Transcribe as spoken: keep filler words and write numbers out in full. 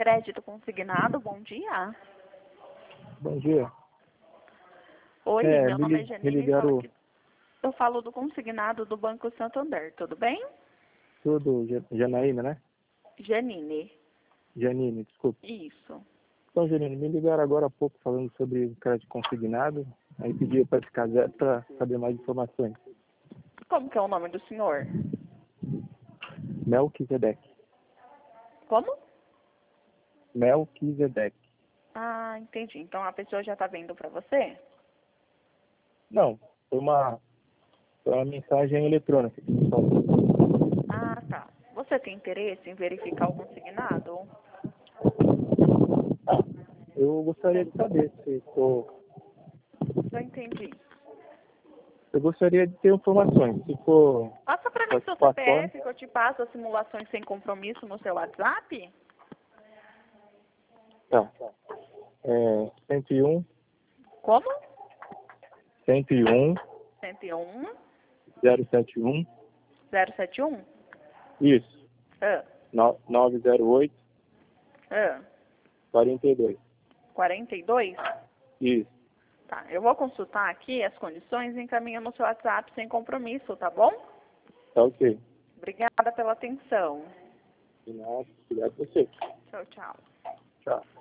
Crédito consignado, bom dia. Bom dia. Oi, É, meu me, nome é li- me Janine. ligaram Falo aqui- Eu falo do consignado do Banco Santander, tudo bem? tudo, Ja- Janaína, né? Janine, Janine, desculpa. isso. Então, Janine, me ligaram agora há pouco falando sobre o crédito consignado, aí pedi para ficar para saber mais informações. Como que é o nome do senhor? Melquisedeque. Como? Melquisedeque. Ah, entendi. Então a pessoa já está vendo para você? Não, foi uma, foi uma mensagem eletrônica que me falou. Ah, tá. Você tem interesse em verificar o consignado? Ah, eu gostaria de saber se for... Não entendi. Eu gostaria de ter informações. Se for Passa para mim seu participatório... C P F que eu te passo as simulações sem compromisso no seu WhatsApp? Tá. É, cento e um, Como? cento e um, cento e um, zero sete um. zero sete um? Isso. Ah, No- nove zero oito, ah. quarenta e dois. quarenta e dois? Isso. Tá, eu vou consultar aqui as condições e encaminho no seu WhatsApp sem compromisso, tá bom? Tá ok. Obrigada pela atenção. De nada. Obrigado a você. Tchau, tchau. Tchau.